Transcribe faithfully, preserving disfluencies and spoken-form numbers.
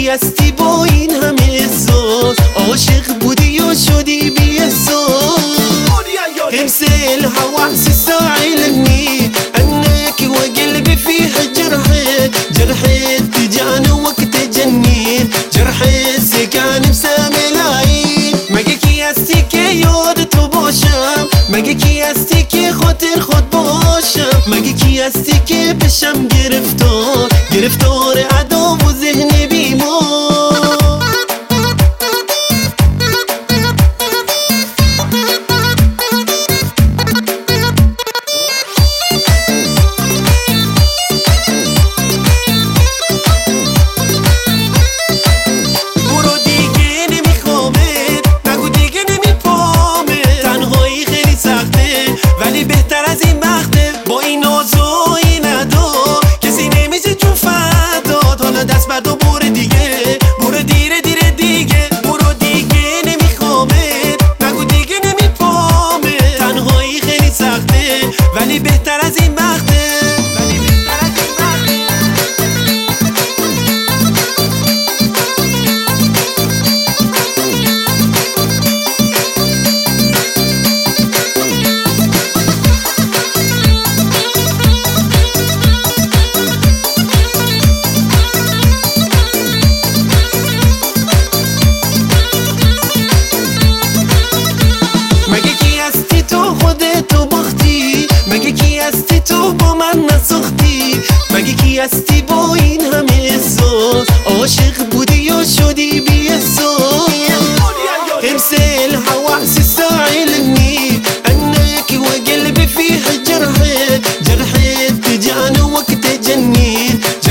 کی هستی با این همه احساس؟ عاشق بودی و شدی بی احساس. تمثل الهوى احساس علمني انك وقلبي فيه جرحت جرحت تجاني وقت جنين جرحت سكان بسامي العين. مگه کی هستی که یاد تو باشم؟ مگه کی هستی که خاطر خود باشم؟ مگه کی هستی که بشم گرفتار گرفتار ادا و ذهن بیمار؟ دست بردو بور دیگه برو دیره دیره دیگه برو دیگه نمیخوامت نگو دیگه نمیپامت تنهایی خیلی سخته ولی بهتر از این وقته ولی بهتر از این وقته. مگه کی هستی تو با من نساختی؟ مگه کی هستی با این همه احساس؟ عاشق بودی و شدی بی احساس. تمثل الهوى احساس علمني انك وقلبي فيه جرحت جرحت تجاني وقت جنين